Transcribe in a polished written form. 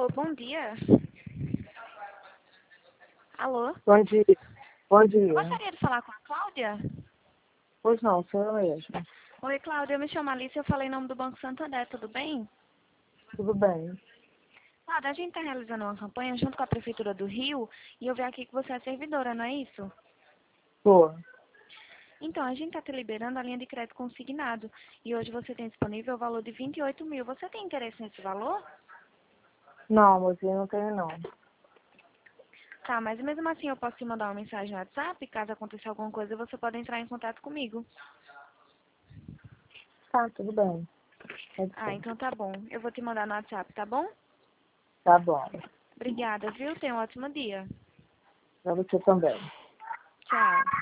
Alô, bom dia. Alô? Bom dia. Bom dia. Eu gostaria de falar com a Cláudia. Pois não, sou eu mesmo. Oi, Cláudia, eu me chamo Alice, eu falei em nome do Banco Santander, tudo bem? Tudo bem. Cláudia, a gente está realizando uma campanha junto com a Prefeitura do Rio e eu vi aqui que você é servidora, não é isso? Boa. Então, a gente está te liberando a linha de crédito consignado e hoje você tem disponível o valor de 28 mil. Você tem interesse nesse valor? Não, mocinha, não tenho não. Tá, mas mesmo assim eu posso te mandar uma mensagem no WhatsApp, caso aconteça alguma coisa, você pode entrar em contato comigo. Tá, tudo bem. Pode Ah, ser. então tá bom. Eu vou te mandar no WhatsApp, tá bom? Tá bom. Obrigada, viu? Tenha um ótimo dia. Pra você também. Tchau.